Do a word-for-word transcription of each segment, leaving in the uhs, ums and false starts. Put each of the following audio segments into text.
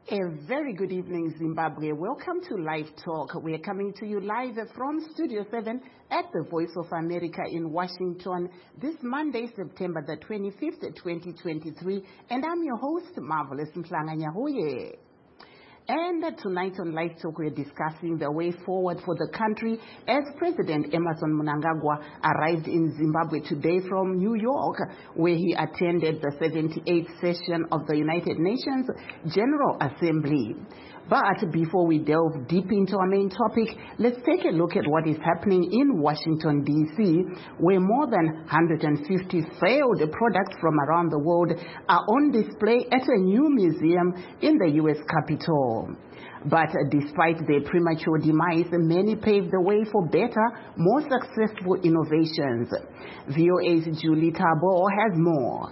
A very good evening, Zimbabwe. Welcome to Live Talk. We are coming to you live from Studio seven at the Voice of America in Washington this Monday, September the twenty-fifth, twenty twenty-three. And I'm your host, Marvelous Mhlanga-Nyahuye. And tonight on Live Talk, we're discussing the way forward for the country as President Emmerson Mnangagwa arrived in Zimbabwe today from New York, where he attended the seventy-eighth session of the United Nations General Assembly. But before we delve deep into our main topic, let's take a look at what is happening in Washington, D C, where more than one hundred fifty failed products from around the world are on display at a new museum in the U S Capitol. But despite their premature demise, many paved the way for better, more successful innovations. V O A's Julie Tabo has more.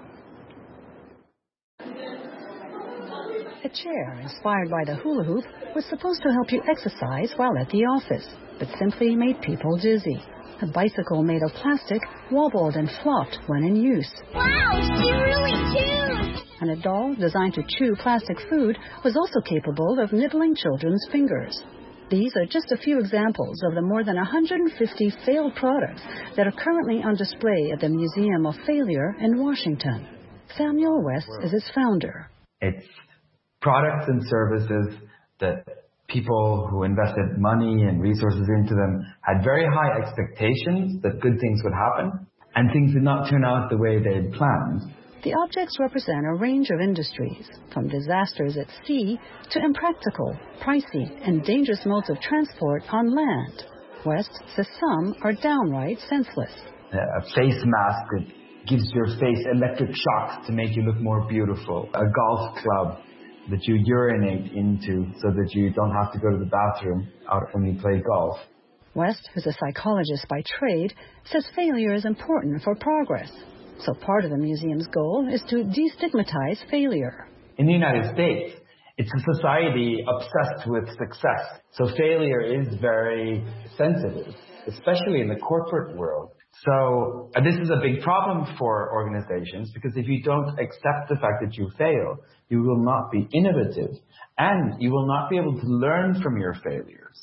A chair inspired by the hula hoop was supposed to help you exercise while at the office, but simply made people dizzy. A bicycle made of plastic wobbled and flopped when in use. Wow, she really chews! And a doll designed to chew plastic food was also capable of nibbling children's fingers. These are just a few examples of the more than one hundred fifty failed products that are currently on display at the Museum of Failure in Washington. Samuel West is its founder. It's products and services that people who invested money and resources into them had very high expectations that good things would happen, and things did not turn out the way they had planned. The objects represent a range of industries, from disasters at sea to impractical, pricey, and dangerous modes of transport on land. West says some are downright senseless. A face mask that gives your face electric shocks to make you look more beautiful. A golf club that you urinate into so that you don't have to go to the bathroom out when you play golf. West, who's a psychologist by trade, says failure is important for progress. So part of the museum's goal is to destigmatize failure. In the United States, it's a society obsessed with success. So failure is very sensitive, especially in the corporate world. So uh, this is a big problem for organizations, because if you don't accept the fact that you fail, you will not be innovative and you will not be able to learn from your failures.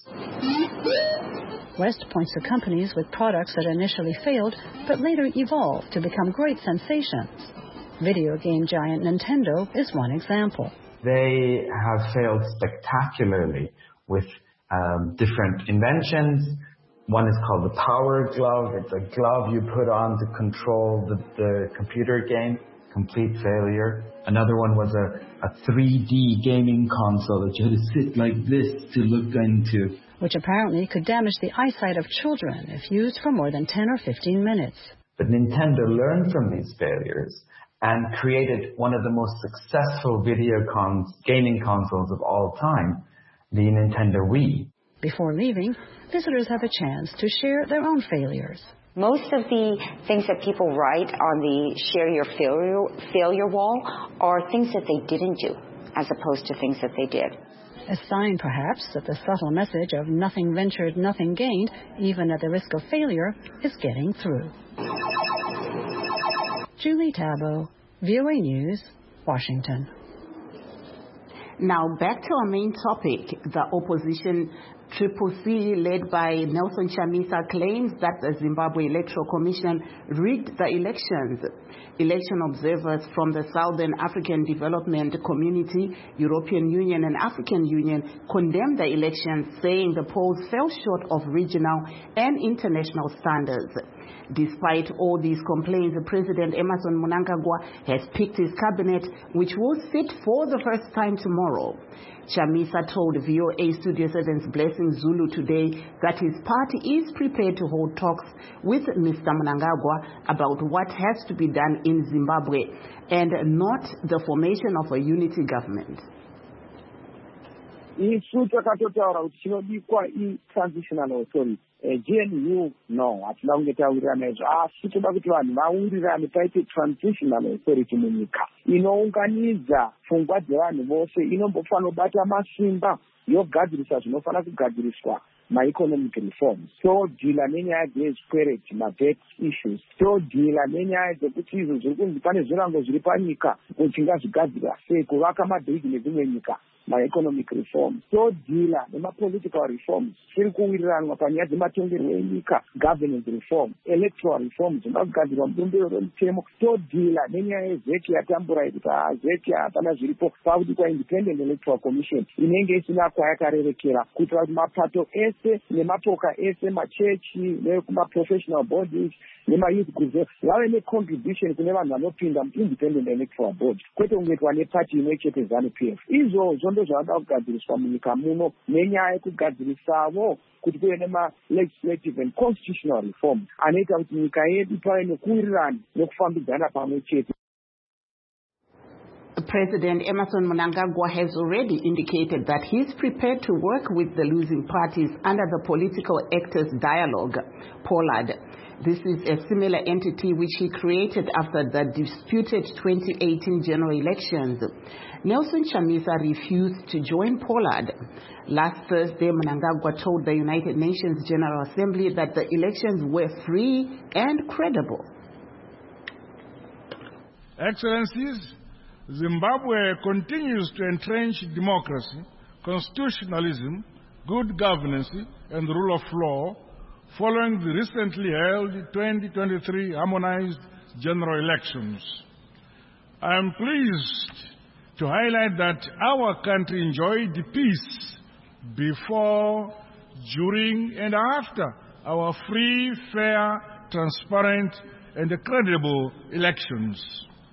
West points to companies with products that initially failed but later evolved to become great sensations. Video game giant Nintendo is one example. They have failed spectacularly with um, different inventions. One is called the Power Glove. It's a glove you put on to control the, the computer game. Complete failure. Another one was a, a three D gaming console that you had to sit like this to look into, which apparently could damage the eyesight of children if used for more than ten or fifteen minutes. But Nintendo learned from these failures and created one of the most successful video cons- gaming consoles of all time, the Nintendo Wii. Before leaving, visitors have a chance to share their own failures. Most of the things that people write on the share your failure, failure wall are things that they didn't do, as opposed to things that they did. A sign, perhaps, that the subtle message of nothing ventured, nothing gained, even at the risk of failure, is getting through. Julie Tabo, V O A News, Washington. Now back to our main topic. The opposition Triple C, led by Nelson Chamisa, claims that the Zimbabwe Electoral Commission rigged the elections. Election observers from the Southern African Development Community, European Union and African Union condemned the elections, saying the polls fell short of regional and international standards. Despite all these complaints, President Emmerson Mnangagwa has picked his cabinet, which will sit for the first time tomorrow. Chamisa told V O A Studio seven's Blessing Zulu today that his party is prepared to hold talks with Mister Mnangagwa about what has to be done in Zimbabwe and not the formation of a unity government. Isu takatotaura kuti chinodikwa i-transitional authority. G N U, no, hatina kungetaurana izvo, asi toda kuti vanhu vaurirane paite transitional authority munyika inounganidza pfungwa dzevanhu vose, inombofanira kubata masimba yogadzirisa zvinofanira kugadziriswa ma-economic reforms, todhila nenyaya dzezvikwereti, ma-debt issues, todhila nenyaya dzekuti izvo zviri kunzi pane zvirango zviri panyika kuti ngazvigadzirwa sei, kuvaka mabhiriji nedzimwe nyika, ma-economic reforms, todhila nema-political reforms, tiri kuwiriranwa panyaya dzematongerwo enyika, governance reforms, electoral reforms, zvinogadzirwa mubumbiro remutemo, todhila nenyaya yezeki yatambura yekuti zeki hapana zviripo pakuti kwa-independent electoral commission inenge isina kwayakarerekera kuitira kuti mapato ese nemapoka ese, machechi nekuma-professional bodies nema-youth groups vave ne-contribution kune vanhu vanopinda mu-independent electoral board, kwete kungoitwa nepati imwe chete ZANU-P F. Izvozvo ndozvavada kugadziriswa munyika muno nenyaya yekugadzirisawo kuti kuve nema-legislative and constitutional reforms anoita kuti nyika yedu pave nekuwirirana nekufambidzana pamwe chete. President Emmerson Mnangagwa has already indicated that he's prepared to work with the losing parties under the Political Actors Dialogue, POLAD. This is a similar entity which he created after the disputed twenty eighteen general elections. Nelson Chamisa refused to join POLAD. Last Thursday, Mnangagwa told the United Nations General Assembly that the elections were free and credible. Excellencies, Zimbabwe continues to entrench democracy, constitutionalism, good governance, and the rule of law following the recently held twenty twenty-three harmonized general elections. I am pleased to highlight that our country enjoyed peace before, during, and after our free, fair, transparent, and credible elections.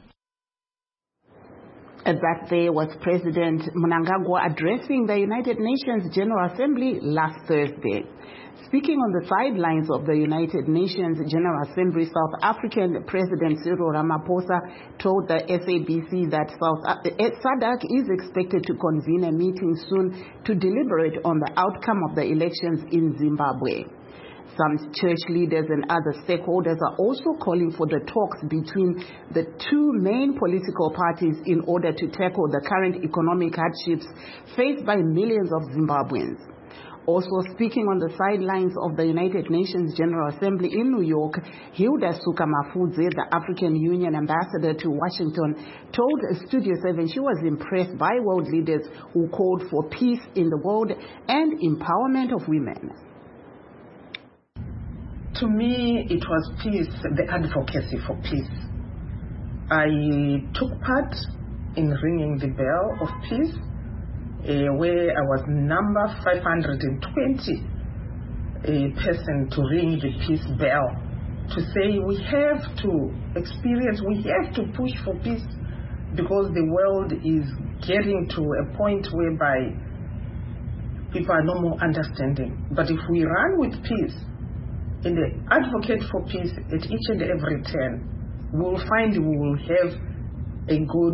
That there was President Mnangagwa addressing the United Nations General Assembly last Thursday. Speaking on the sidelines of the United Nations General Assembly, South African President Cyril Ramaphosa told the S A B C that South SADC is expected to convene a meeting soon to deliberate on the outcome of the elections in Zimbabwe. Some church leaders and other stakeholders are also calling for the talks between the two main political parties in order to tackle the current economic hardships faced by millions of Zimbabweans. Also speaking on the sidelines of the United Nations General Assembly in New York, Hilda Sukamafudze, the African Union ambassador to Washington, told Studio seven she was impressed by world leaders who called for peace in the world and empowerment of women. To me, it was peace, the advocacy for peace. I took part in ringing the bell of peace, uh, where I was number five hundred twenty a person to ring the peace bell, to say we have to experience, we have to push for peace, because the world is getting to a point whereby people are no more understanding. But if we run with peace, and advocate for peace at each and every turn, we will find we will have a good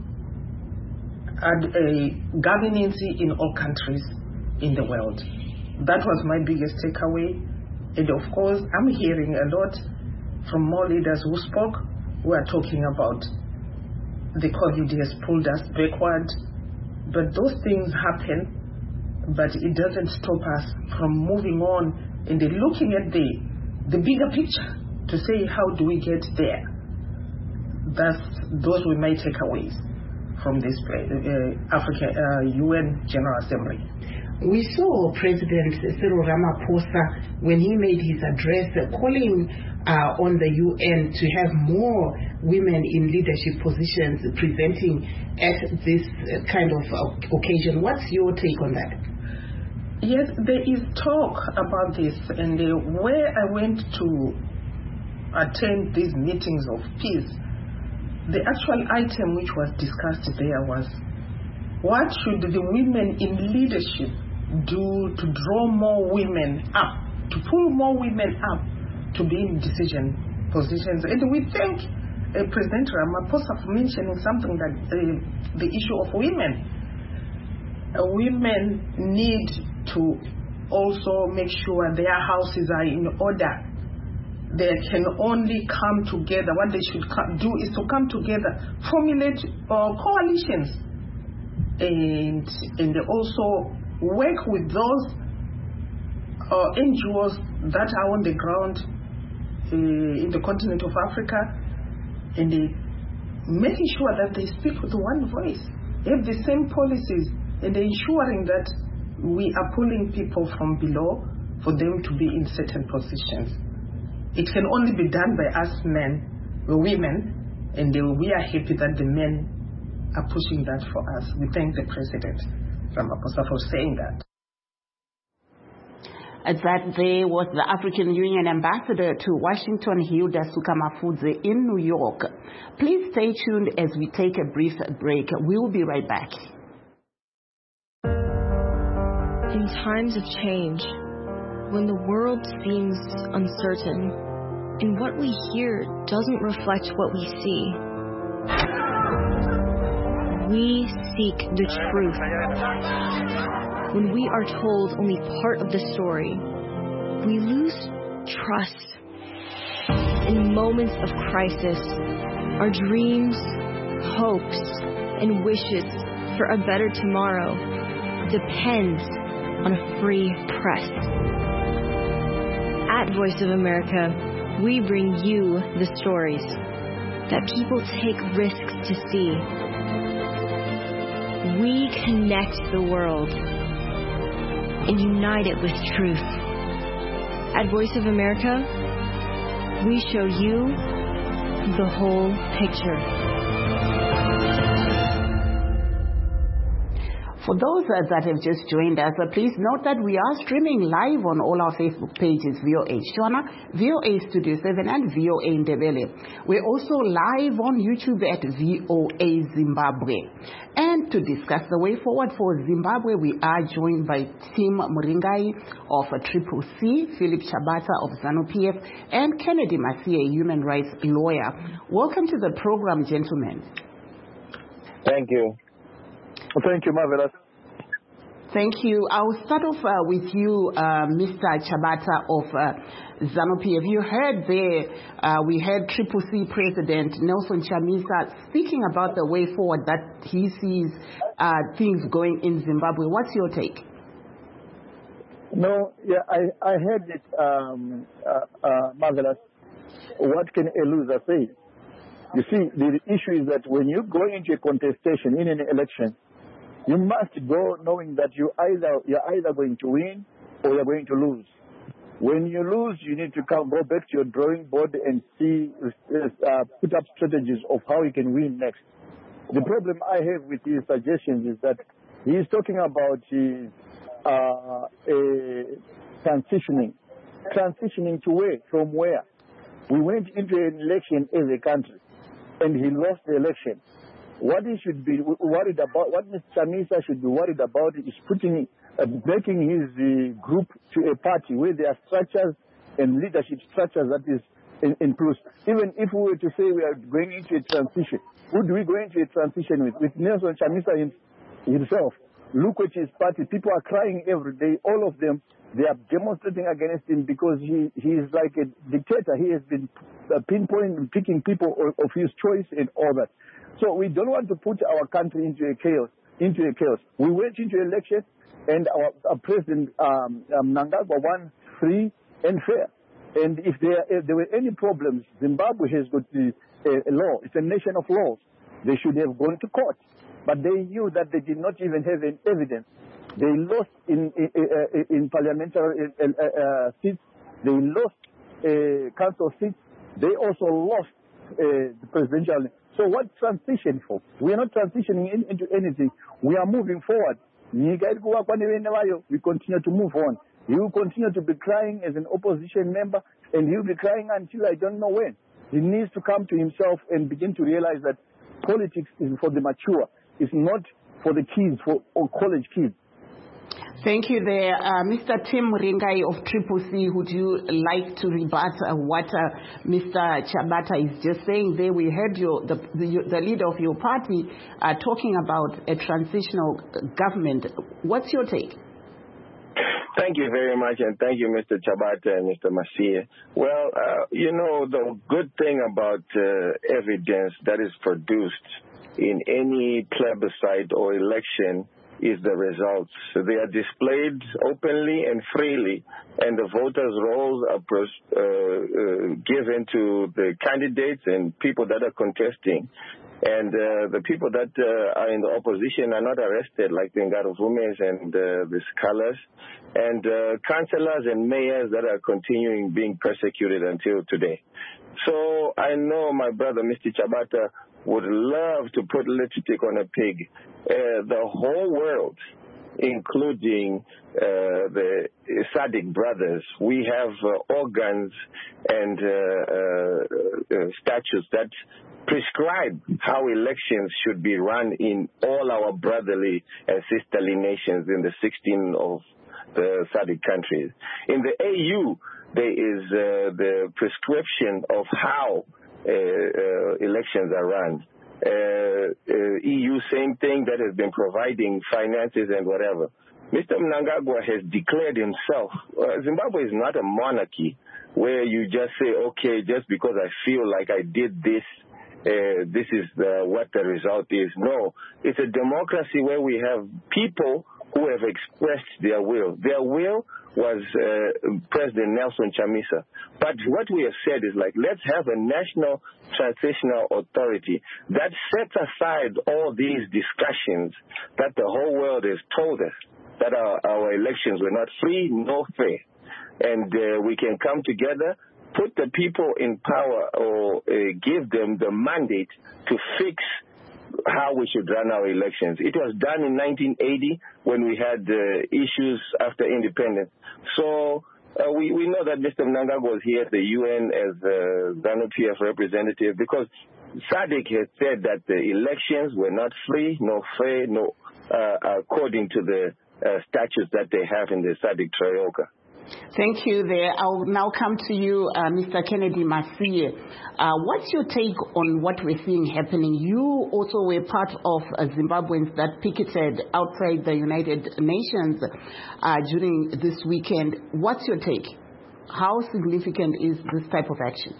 ad, a governance in all countries in the world. That was my biggest takeaway. And of course, I'm hearing a lot from more leaders who spoke, who are talking about the COVID has pulled us backward. But those things happen, but it doesn't stop us from moving on and looking at the, the bigger picture to say, how do we get there? That's, those were my takeaways from this uh, African uh, U N General Assembly. We saw President Cyril Ramaphosa, when he made his address, uh, calling uh, on the U N to have more women in leadership positions presenting at this uh, kind of uh, occasion. What's your take on that? Yes, there is talk about this, and uh, where I went to attend these meetings of peace, the actual item which was discussed there was, what should the women in leadership do to draw more women up, to pull more women up to be in decision positions? And we thank uh, President Ramaphosa for mentioning something that uh, the issue of women. Uh, women need to also make sure their houses are in order. They can only come together. What they should do is to come together, formulate uh, coalitions, and and also work with those or N G Os that are on the ground uh, in the continent of Africa, and they making sure that they speak with one voice, have the same policies, and ensuring that we are pulling people from below for them to be in certain positions. It can only be done by us men, or women, and we are happy that the men are pushing that for us. We thank the President Ramaphosa for saying that. That there was the African Union Ambassador to Washington, Hilda Sukamafudze, in New York. Please stay tuned as we take a brief break. We'll be right back. In times of change, when the world seems uncertain, and what we hear doesn't reflect what we see, we seek the truth. When we are told only part of the story, we lose trust. In moments of crisis, our dreams, hopes, and wishes for a better tomorrow depends on a free press. At Voice of America, we bring you the stories that people take risks to see. We connect the world and unite it with truth. At Voice of America, we show you the whole picture. For those uh, that have just joined us, uh, please note that we are streaming live on all our Facebook pages, V O A Shona, V O A Studio seven, and V O A Ndebele. We're also live on YouTube at V O A Zimbabwe. And to discuss the way forward for Zimbabwe, we are joined by Tim Muringai of uh, Triple C, Philip Chabata of ZANU-P F, and Kennedy Masie, human rights lawyer. Welcome to the program, gentlemen. Thank you. Thank you, Marvelous. Thank you. I'll start off uh, with you, uh, Mister Chabata of uh, ZANU-P F. You heard there, uh, we heard Triple C President Nelson Chamisa speaking about the way forward that he sees uh, things going in Zimbabwe. What's your take? No, yeah, I, I heard it, um, uh, uh, Marvelous. What can a loser say? You see, the issue is that when you go into a contestation in an election, you must go knowing that you either, you're either going to win or you're going to lose. When you lose, you need to come, go back to your drawing board and see, uh, put up strategies of how you can win next. The problem I have with his suggestions is that he is talking about uh, uh, transitioning. Transitioning to where? From where? We went into an election as a country, and he lost the election. What he should be worried about, what Mister Chamisa should be worried about, is putting, uh, making his uh, group to a party where there are structures and leadership structures that is in, in plus. Even if we were to say we are going into a transition, who do we go into a transition with? With Nelson Chamisa himself. Look at his party. People are crying every day. All of them, they are demonstrating against him because he, he is like a dictator. He has been uh, pinpointing, picking people of, of his choice and all that. So we don't want to put our country into a chaos. Into a chaos. We went into election, and our, our president um, um, Mnangagwa won free and fair. And if there if there were any problems, Zimbabwe has got the, uh, a law. It's a nation of laws. They should have gone to court, but they knew that they did not even have any evidence. They lost in in, uh, in parliamentary uh, uh, seats. They lost uh, council seats. They also lost uh, the presidential. So what transition for? We are not transitioning in, into anything. We are moving forward. We continue to move on. He will continue to be crying as an opposition member, and he will be crying until I don't know when. He needs to come to himself and begin to realize that politics is for the mature. It's not for the kids, for or college kids. Thank you there. Uh, Mister Tim Muringai of Triple C, would you like to rebut uh, what uh, Mister Chabata is just saying there? We heard your, the, the, the leader of your party uh, talking about a transitional government. What's your take? Thank you very much, and thank you, Mister Chabata and Mister Masie. Well, uh, you know, the good thing about uh, evidence that is produced in any plebiscite or election is the results. They are displayed openly and freely, and the voters' rolls are uh, uh, given to the candidates and people that are contesting. And uh, the people that uh, are in the opposition are not arrested, like the Ngaruvumes and uh, the scholars, and uh, councillors and mayors that are continuing being persecuted until today. So I know my brother, Mister Chabata, would love to put lipstick on a pig. Uh, the whole world, including uh, the Sadiq brothers, we have uh, organs and uh, uh, uh, statutes that prescribe how elections should be run in all our brotherly and sisterly nations in the sixteen of the Sadiq countries. In the A U, there is uh, the prescription of how uh, uh, elections are run. Uh, uh, E U, same thing, that has been providing finances and whatever. Mister Mnangagwa has declared himself, uh, Zimbabwe is not a monarchy where you just say, okay, just because I feel like I did this, uh, this is the, what the result is. No, it's a democracy where we have people who have expressed their will. Their will was uh, President Nelson Chamisa. But what we have said is like, let's have a national transitional authority that sets aside all these discussions that the whole world has told us that our, our elections were not free nor fair. And uh, we can come together, put the people in power, or uh, give them the mandate to fix how we should run our elections. It was done in nineteen eighty when we had uh, issues after independence. So uh, we, we know that Mister Mnangagwa was here at the U N as a ZANU-P F representative because SADC has said that the elections were not free, nor fair, no, uh, according to the uh, statutes that they have in the SADC Troika. Thank you there. I'll now come to you, uh, Mister Kennedy Masie. Uh, what's your take on what we're seeing happening? You also were part of uh, Zimbabweans that picketed outside the United Nations uh, during this weekend. What's your take? How significant is this type of action?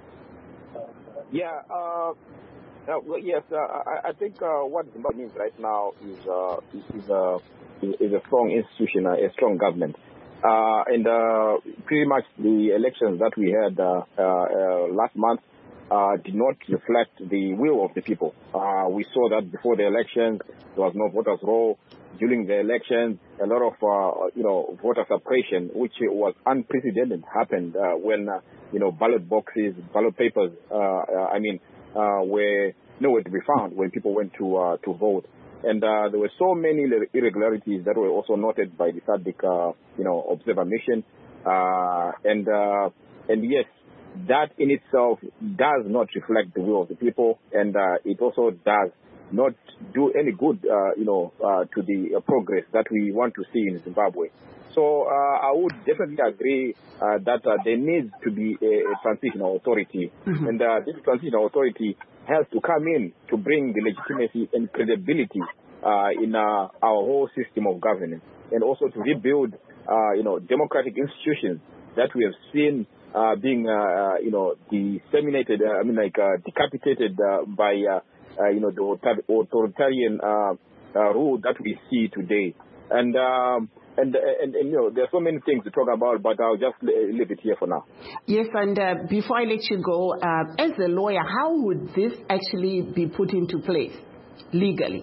Yeah, uh, uh, well, yes, uh, I, I think uh, what Zimbabwe needs right now is, uh, is, is, a, is a strong institution, a strong government. Uh, and uh, pretty much the elections that we had uh, uh, uh, last month uh, did not reflect the will of the people. Uh, we saw that before the elections, there was no voters' roll. During the elections, a lot of, uh, you know, voter suppression, which was unprecedented, happened uh, when, uh, you know, ballot boxes, ballot papers, uh, uh, I mean, uh, were nowhere to be found when people went to uh, to vote. And uh, there were so many irregularities that were also noted by the SADC, uh, you know, observer mission. Uh, and uh, and yes, that in itself does not reflect the will of the people, and uh, it also does not do any good, uh, you know, uh, to the uh, progress that we want to see in Zimbabwe. So uh, I would definitely agree uh, that uh, there needs to be a, a transitional authority, mm-hmm. and uh, this transitional authority has to come in to bring the legitimacy and credibility uh, in uh, our whole system of governance, and also to rebuild, uh, you know, democratic institutions that we have seen uh, being, uh, you know, disseminated, uh, I mean, like uh, decapitated uh, by, uh, uh, you know, the authoritarian uh, uh, rule that we see today. And, um, and, and, and, you know, there are so many things to talk about, but I'll just leave it here for now. Yes, and uh, before I let you go, uh, as a lawyer, how would this actually be put into place legally?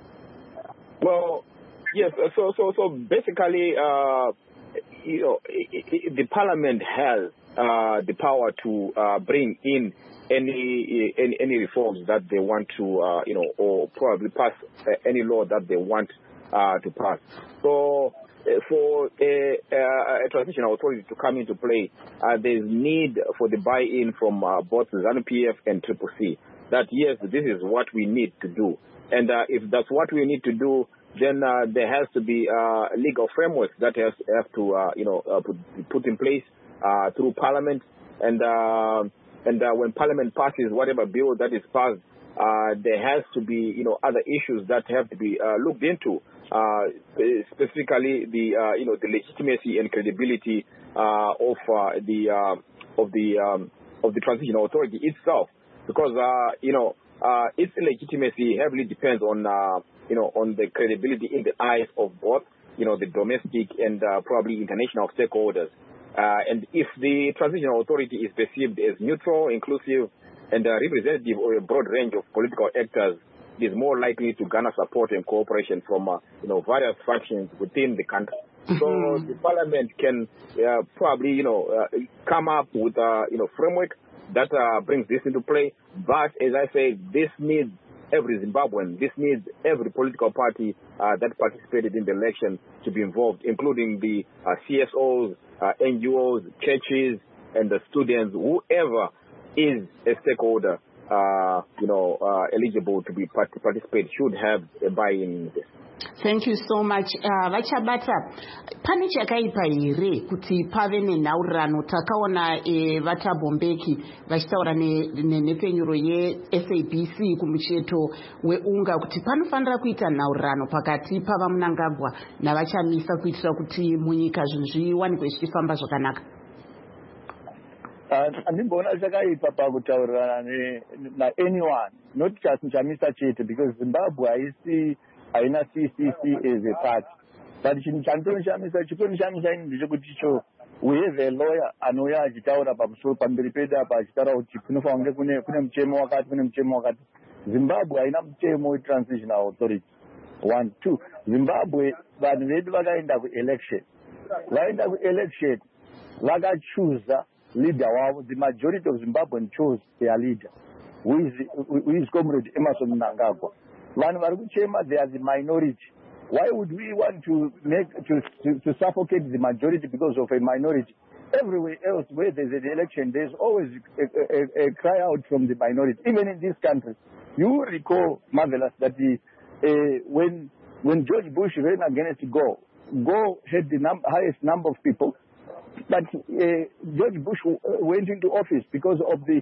Well, yes, so so so basically, uh, you know, it, it, the parliament has uh, the power to uh, bring in any, any any reforms that they want to, uh, you know, or probably pass uh, any law that they want uh, to pass. So uh, for a, a transitional authority to come into play, uh, there's need for the buy-in from uh, both ZANU-P F and Triple C. That yes, this is what we need to do. And uh, if that's what we need to do, then uh, there has to be uh, legal frameworks that has have to, uh, you know, uh, put, put in place uh, through Parliament. And uh, and uh, when Parliament passes whatever bill that is passed, uh, there has to be, you know, other issues that have to be uh, looked into. Uh, specifically, the uh, you know the legitimacy and credibility uh, of uh, the uh, of the um, of the transitional authority itself, because uh, you know. Uh, its legitimacy heavily depends on uh, you know, on the credibility in the eyes of both, you know, the domestic and uh, probably international stakeholders. Uh, and if the transitional authority is perceived as neutral, inclusive, and uh, representative of a broad range of political actors, it is more likely to garner support and cooperation from, uh, you know, various factions within the country. Mm-hmm. So the parliament can uh, probably, you know, uh, come up with a, you know, framework that uh, brings this into play. But as I say, this needs every Zimbabwean, this needs every political party uh, that participated in the election to be involved, including the uh, C S Os, uh, N G Os, churches, and the students, whoever is a stakeholder, uh, you know, uh, eligible to be part- participate should have a buy-in in this. Thank you so much. Uh, Vachabata, pane chakaipa here kuti pave nenhaurirano takaona e, vatabombeki vachitaura nepfenyuro ye-S A B C kumucheto weunga kuti panofanira kuita nhaurirano pakati pavamunangagwa navachamisa kuitira kuti munyika zvinhu zviwanikwe zvichifamba zvakanaka. Andimboona chakaipa pakutaurirana naanyone, not just Nchamisa chete, because Zimbabwe haisi haina C C C as a party. But chinhu chandinoshamisa chikonishamisa ini ndechekuti cho we have a lawyer anouya achitaura pamusoro pamberi pedu apa achitaura kuti kunofanira kune kune muchemo wakati kune muchemo wakati. Zimbabwe haina muchemo we-transitional authority. One, two. Zimbabwe vanhu vedu vakaenda ku-election. Vaenda ku-election vakachuza leader wavo. The majority of Zimbabweans chose their leader, who is, who is Comrade Emmerson Mnangagwa. Vanhu vari kuchema, they are the minority. Why would we want to make to, to, to suffocate the majority because of a minority? Everywhere else where there's an election, there's always a, a, a cry out from the minority. Even in this country, you recall, Marvelous, that the, uh, when when George Bush ran against Gore, Gore had the num- highest number of people, but uh, George Bush w- went into office because of the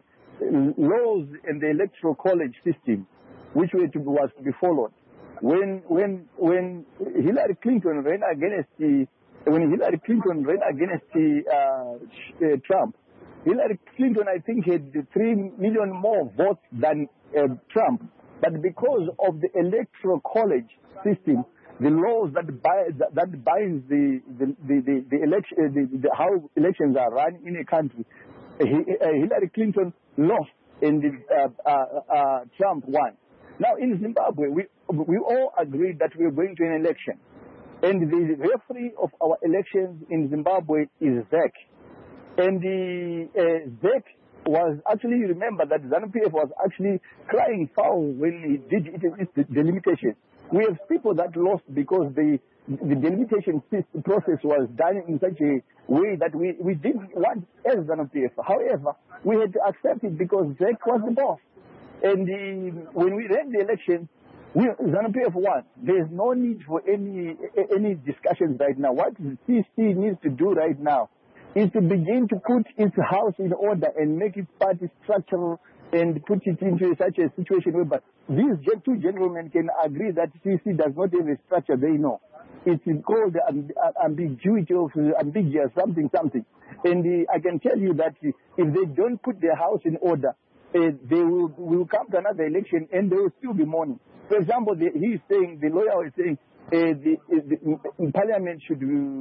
laws and the electoral college system, which were to, was to be followed. When when when Hillary Clinton ran against the when Hillary Clinton ran against the, uh, uh, Trump, Hillary Clinton I think had three million more votes than uh, Trump, but because of the electoral college system, the laws that bind that, that binds the the the, the, the election the, the, how elections are run in a country, uh, Hillary Clinton lost and the, uh, uh, uh, Trump won. Now, in Zimbabwe, we we all agreed that we are going to an election. And the referee of our elections in Zimbabwe is Z E C. And the uh, Z E C was actually, you remember that ZANU-P F was actually crying foul when he did its delimitation. We have people that lost because the, the delimitation process was done in such a way that we, we didn't want as ZANU-P F. However, we had to accept it because Z E C was the boss. And the, when we ran the election, we, ZANU-P F won. There's no need for any any discussions right now. What the C C needs to do right now is to begin to put its house in order and make its party structural and put it into such a situation where but these two gentlemen can agree that C C does not have a structure they know. It's called the ambiguity of ambiguous something something. And the, I can tell you that if they don't put their house in order, Uh, they will, will come to another election and they will still be mourning. For example, the, he is saying, the lawyer is saying, uh, the, uh, the parliament should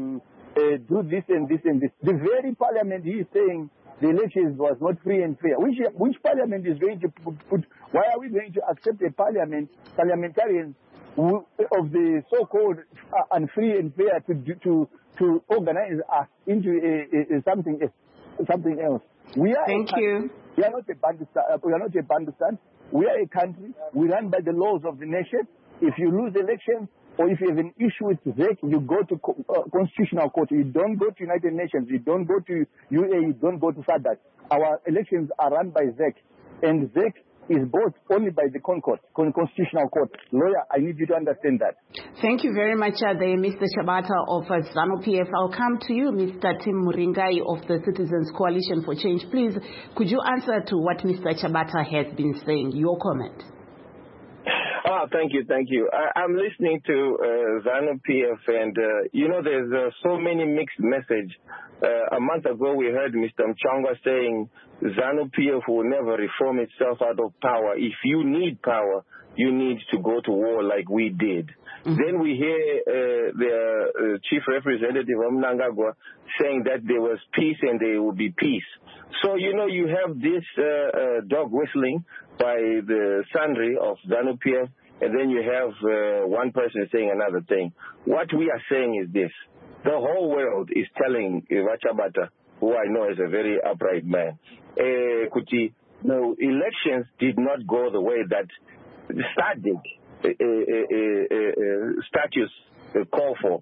uh, do this and this and this. The very parliament he is saying the elections was not free and fair. Which, which parliament is going to put, put, why are we going to accept a parliament, parliamentarians who, of the so-called uh, unfree and fair to, to, to organize us into a, a, a something, a, something else? We are Thank you. We are not a Bandistan. We are not a Bandistan. We are a country. We run by the laws of the nation. If you lose elections or if you have an issue with Z E C, you go to co- uh, constitutional court. You don't go to United Nations. You don't go to U A E. You don't go to SADC. Our elections are run by Z E C, and Z E C is bought only by the Concord, Constitutional Court. Lawyer, I need you to understand that. Thank you very much, uh, the Mister Chabata of uh, ZANU-P F. I'll come to you, Mister Tim Muringai of the Citizens Coalition for Change. Please, could you answer to what Mister Chabata has been saying? Your comment. Uh, Oh, thank you, thank you. I, I'm listening to uh, ZANU-P F, and, uh, you know, there's uh, so many mixed messages. Uh, a month ago, we heard Mister Mchangwa saying ZANU-P F will never reform itself out of power. If you need power, you need to go to war like we did. Mm-hmm. Then we hear uh, the uh, chief representative of Mnangagwa saying that there was peace and there will be peace. So, you know, you have this uh, uh, dog whistling by the sundry of ZANU-P F, and then you have uh, one person saying another thing. What we are saying is this. The whole world is telling Chabata, who I know is a very upright man, uh, Kuti, no, elections did not go the way that SADC uh, uh, uh, uh, statutes uh, call for.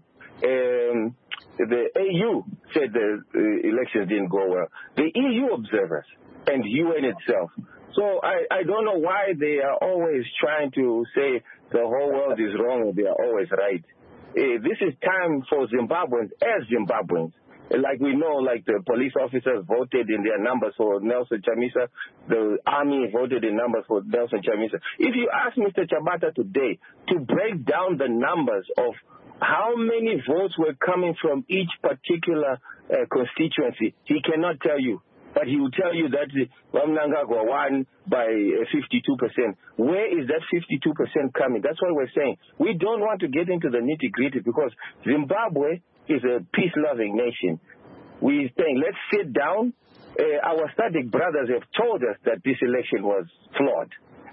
Um, the A U said the uh, elections didn't go well. The E U observers and U N itself. So I, I don't know why they are always trying to say the whole world is wrong and they are always right. Uh, this is time for Zimbabweans as Zimbabweans. Like we know, like the police officers voted in their numbers for Nelson Chamisa, the army voted in numbers for Nelson Chamisa. If you ask Mister Chabata today to break down the numbers of how many votes were coming from each particular uh, constituency, he cannot tell you. But he will tell you that Mnangagwa won by fifty-two percent. Where is that fifty-two percent coming? That's what we're saying. We don't want to get into the nitty-gritty because Zimbabwe is a peace-loving nation. We're saying, let's sit down. Uh, our SADC brothers have told us that this election was flawed.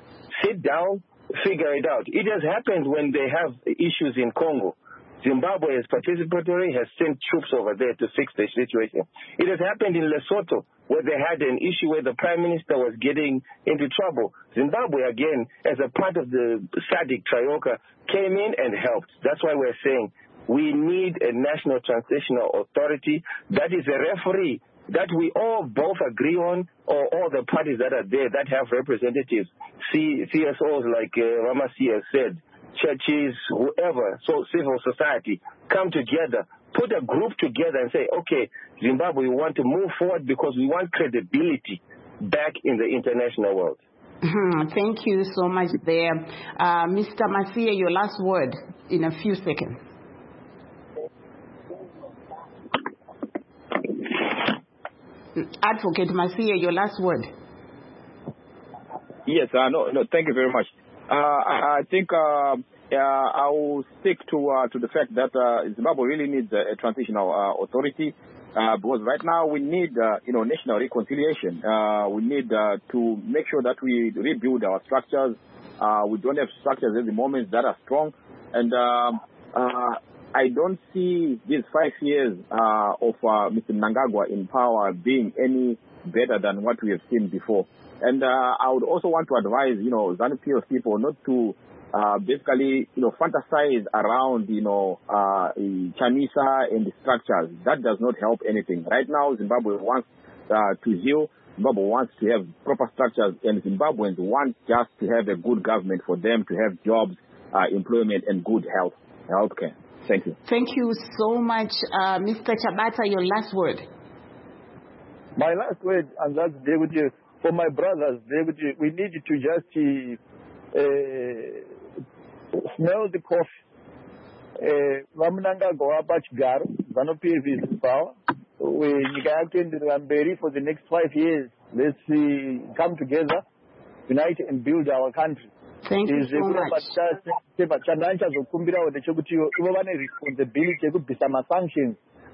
Sit down, figure it out. It has happened when they have issues in Congo. Zimbabwe is participatory, has sent troops over there to fix the situation. It has happened in Lesotho, where they had an issue where the prime minister was getting into trouble. Zimbabwe, again, as a part of the SADC Trioca, came in and helped. That's why we're saying we need a national transitional authority that is a referee that we all both agree on, or all the parties that are there that have representatives, C S Os like uh, Ramasi has said, churches, whoever, so civil society, come together, put a group together and say, okay, Zimbabwe, we want to move forward because we want credibility back in the international world. Mm-hmm. Thank you so much there. Uh, Mister Masia, your last word in a few seconds. Advocate Masia, your last word. Yes, uh, no, no, thank you very much. Uh, I, I think uh, uh, I will stick to uh, to the fact that uh, Zimbabwe really needs a, a transitional uh, authority uh, because right now we need uh, you know national reconciliation. Uh, we need uh, to make sure that we rebuild our structures. Uh, we don't have structures at the moment that are strong, and um, uh, I don't see these five years uh, of uh, Mister Mnangagwa in power being any better than what we have seen before. And uh, I would also want to advise, you know, ZANU-P F people not to uh, basically, you know, fantasize around, you know, uh, Chamisa and the structures. That does not help anything. Right now, Zimbabwe wants uh, to heal. Zimbabwe wants to have proper structures, and Zimbabweans want just to have a good government for them to have jobs, uh, employment, and good health, healthcare. Thank you. Thank you so much. Uh, Mister Chabata, your last word. My last word, and that's David, for my brothers, David, we need to just uh, smell the coffee. Mnangagwa Pachgar, ZANU-P F is in power. We can for the next five years. Let's see, come together, unite and build our country. Thank you so much. Responsibility to be some sanctions.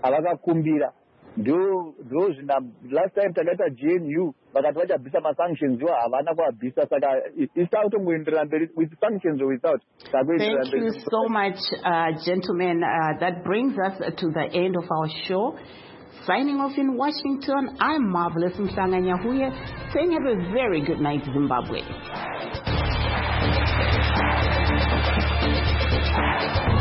Do those last time Tagata G N U, but at what Bisama sanctions, you are Vanava Bisa Saga. It's out with sanctions or without. Thank you so much, uh, gentlemen. Uh, that brings us to the end of our show. Signing off in Washington, I'm Marvelous Msanganyahuye, saying have a very good night, Zimbabwe.